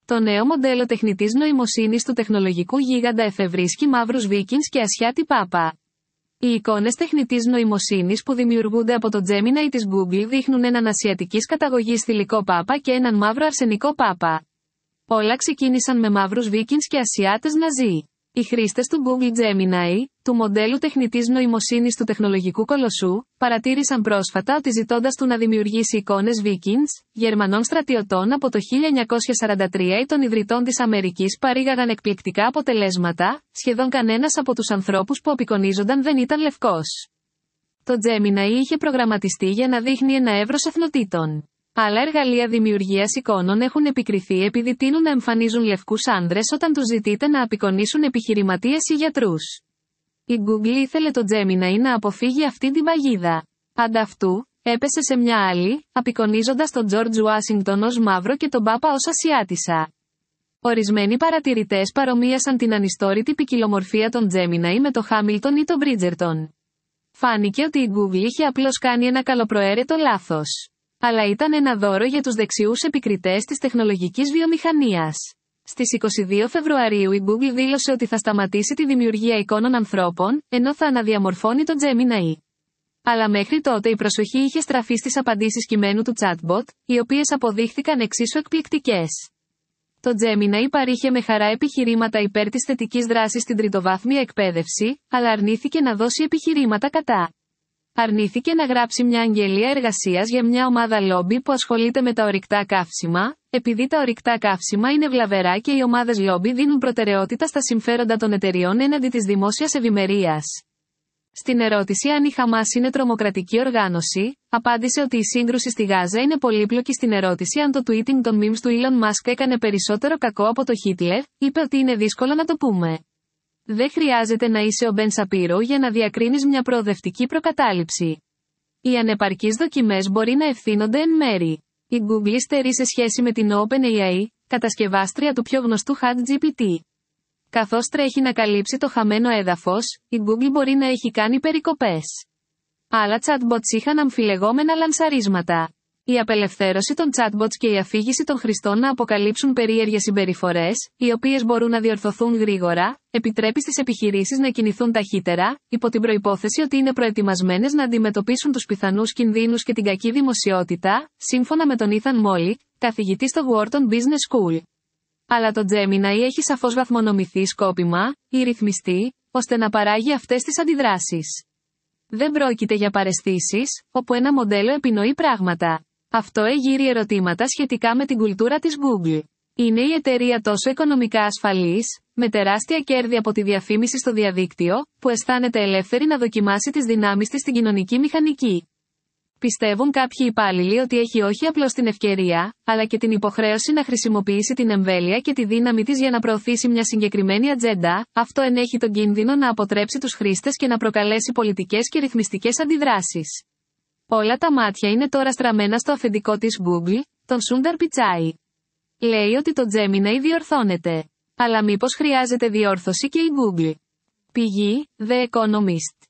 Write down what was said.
Το νέο μοντέλο τεχνητής νοημοσύνης του τεχνολογικού γίγαντα εφευρίσκει μαύρους Βίκινγκς και Ασιάτη Πάπα. Οι εικόνες τεχνητής νοημοσύνης που δημιουργούνται από το Gemini της Google δείχνουν έναν ασιατικής καταγωγής θηλυκό Πάπα και έναν μαύρο αρσενικό Πάπα. Όλα ξεκίνησαν με μαύρους Βίκινγκς και Ασιάτες Ναζί. Οι χρήστες του Google Gemini, του μοντέλου τεχνητής νοημοσύνης του τεχνολογικού κολοσσού, παρατήρησαν πρόσφατα ότι ζητώντας του να δημιουργήσει εικόνες Βίκινγκς, Γερμανών στρατιωτών από το 1943 ή των ιδρυτών της Αμερικής παρήγαγαν εκπληκτικά αποτελέσματα, σχεδόν κανένας από τους ανθρώπους που απεικονίζονταν δεν ήταν λευκός. Το Gemini είχε προγραμματιστεί για να δείχνει ένα εύρος εθνοτήτων. Άλλα εργαλεία δημιουργίας εικόνων έχουν επικριθεί επειδή τείνουν να εμφανίζουν λευκούς άνδρες όταν τους ζητείτε να απεικονίσουν επιχειρηματίες ή γιατρούς. Η Google ήθελε το Gemini να αποφύγει αυτή την παγίδα. Ανταυτού, έπεσε σε μια άλλη, απεικονίζοντας τον George Washington ως μαύρο και τον Πάπα ως Ασιάτισσα. Ορισμένοι παρατηρητές παρομοίασαν την ανιστόρητη ποικιλομορφία των Gemini με το Hamilton ή τον Bridgerton. Φάνηκε ότι η Google είχε απλώς κάνει ένα καλοπροαίρετο λάθος. Αλλά ήταν ένα δώρο για τους δεξιούς επικριτές της τεχνολογικής βιομηχανίας. Στις 22 Φεβρουαρίου η Google δήλωσε ότι θα σταματήσει τη δημιουργία εικόνων ανθρώπων, ενώ θα αναδιαμορφώνει το Gemini. Αλλά μέχρι τότε η προσοχή είχε στραφεί στις απαντήσεις κειμένου του chatbot, οι οποίες αποδείχθηκαν εξίσου εκπληκτικές. Το Gemini παρήχε με χαρά επιχειρήματα υπέρ της θετικής δράσης στην τριτοβάθμια εκπαίδευση, αλλά αρνήθηκε να δώσει επιχειρήματα κατά. Αρνήθηκε να γράψει μια αγγελία εργασίας για μια ομάδα λόμπι που ασχολείται με τα ορυκτά καύσιμα, επειδή τα ορυκτά καύσιμα είναι βλαβερά και οι ομάδες λόμπι δίνουν προτεραιότητα στα συμφέροντα των εταιριών έναντι της δημόσιας ευημερίας. Στην ερώτηση αν η Χαμάς είναι τρομοκρατική οργάνωση, απάντησε ότι η σύγκρουση στη Γάζα είναι πολύπλοκη. Στην ερώτηση αν το tweeting των memes του Elon Musk έκανε περισσότερο κακό από το Hitler, είπε ότι είναι δύσκολο να το πούμε. Δεν χρειάζεται να είσαι ο Μπεν Σαπίρο για να διακρίνεις μια προοδευτική προκατάληψη. Οι ανεπαρκείς δοκιμές μπορεί να ευθύνονται εν μέρη. Η Google υστερεί σε σχέση με την OpenAI, κατασκευάστρια του πιο γνωστού ChatGPT. Καθώς τρέχει να καλύψει το χαμένο έδαφος, η Google μπορεί να έχει κάνει περικοπές. Άλλα chatbots είχαν αμφιλεγόμενα λανσαρίσματα. Η απελευθέρωση των chatbots και η αφήγηση των χρηστών να αποκαλύψουν περίεργες συμπεριφορές, οι οποίες μπορούν να διορθωθούν γρήγορα, επιτρέπει στις επιχειρήσεις να κινηθούν ταχύτερα, υπό την προϋπόθεση ότι είναι προετοιμασμένες να αντιμετωπίσουν τους πιθανούς κινδύνους και την κακή δημοσιότητα, σύμφωνα με τον Ethan Mollick, καθηγητή στο Wharton Business School. Αλλά το Gemini έχει σαφώς βαθμονομηθεί σκόπιμα, ή ρυθμιστεί, ώστε να παράγει αυτές τις αντιδράσεις. Δεν πρόκειται για παραισθήσεις, όπου ένα μοντέλο επινοεί πράγματα. Αυτό εγείρει ερωτήματα σχετικά με την κουλτούρα της Google. Είναι η εταιρεία τόσο οικονομικά ασφαλής, με τεράστια κέρδη από τη διαφήμιση στο διαδίκτυο, που αισθάνεται ελεύθερη να δοκιμάσει τις δυνάμεις της στην κοινωνική μηχανική? Πιστεύουν κάποιοι υπάλληλοι ότι έχει όχι απλώς την ευκαιρία, αλλά και την υποχρέωση να χρησιμοποιήσει την εμβέλεια και τη δύναμη της για να προωθήσει μια συγκεκριμένη ατζέντα. Αυτό ενέχει τον κίνδυνο να αποτρέψει τους χρήστες και να προκαλέσει πολιτικές και ρυθμιστικές αντιδράσεις. Όλα τα μάτια είναι τώρα στραμμένα στο αφεντικό της Google, τον Sundar Pichai. Λέει ότι το Gemini διορθώνεται. Αλλά μήπως χρειάζεται διόρθωση και η Google? Πηγή: The Economist.